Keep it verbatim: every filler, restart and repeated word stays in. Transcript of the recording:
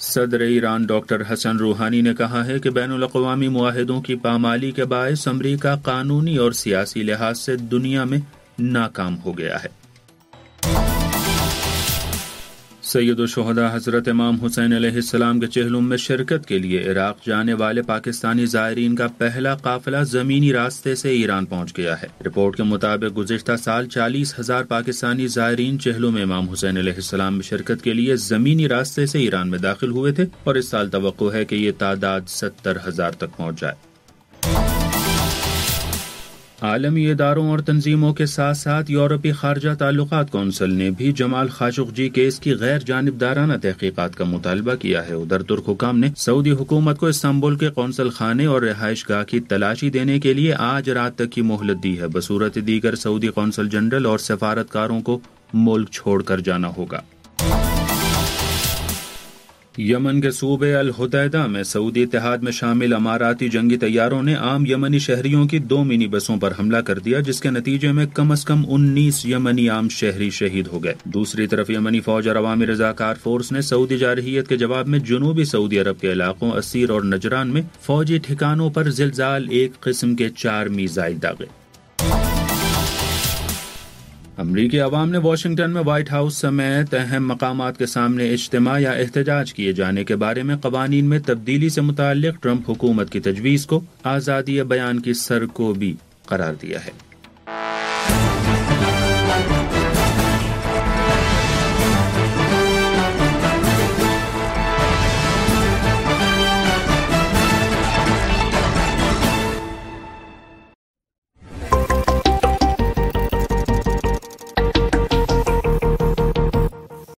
صدر ایران ڈاکٹر حسن روحانی نے کہا ہے کہ بین الاقوامی معاہدوں کی پامالی کے باعث امریکہ قانونی اور سیاسی لحاظ سے دنیا میں ناکام ہو گیا ہے۔ سید الشہداء حضرت امام حسین علیہ السلام کے چہلم میں شرکت کے لیے عراق جانے والے پاکستانی زائرین کا پہلا قافلہ زمینی راستے سے ایران پہنچ گیا ہے۔ رپورٹ کے مطابق گزشتہ سال چالیس ہزار پاکستانی زائرین چہلم امام حسین علیہ السلام میں شرکت کے لیے زمینی راستے سے ایران میں داخل ہوئے تھے اور اس سال توقع ہے کہ یہ تعداد ستر ہزار تک پہنچ جائے۔ عالمی اداروں اور تنظیموں کے ساتھ ساتھ یورپی خارجہ تعلقات کونسل نے بھی جمال خاشقجی کیس کی غیر جانبدارانہ تحقیقات کا مطالبہ کیا ہے۔ ادھر ترک حکام نے سعودی حکومت کو استنبول کے قونصل خانے اور رہائش گاہ کی تلاشی دینے کے لیے آج رات تک کی مہلت دی ہے۔ بصورت دیگر سعودی قونصل جنرل اور سفارتکاروں کو ملک چھوڑ کر جانا ہوگا۔ یمن کے صوبے الحدیدہ میں سعودی اتحاد میں شامل اماراتی جنگی طیاروں نے عام یمنی شہریوں کی دو منی بسوں پر حملہ کر دیا، جس کے نتیجے میں کم از کم انیس یمنی عام شہری شہید ہو گئے۔ دوسری طرف یمنی فوج اور عوامی رضاکار فورس نے سعودی جارحیت کے جواب میں جنوبی سعودی عرب کے علاقوں اسیر اور نجران میں فوجی ٹھکانوں پر زلزال ایک قسم کے چار میزائل داغے۔ امریکی عوام نے واشنگٹن میں وائٹ ہاؤس سمیت اہم مقامات کے سامنے اجتماع یا احتجاج کیے جانے کے بارے میں قوانین میں تبدیلی سے متعلق ٹرمپ حکومت کی تجویز کو آزادی بیان کی سرکوبی قرار دیا ہے۔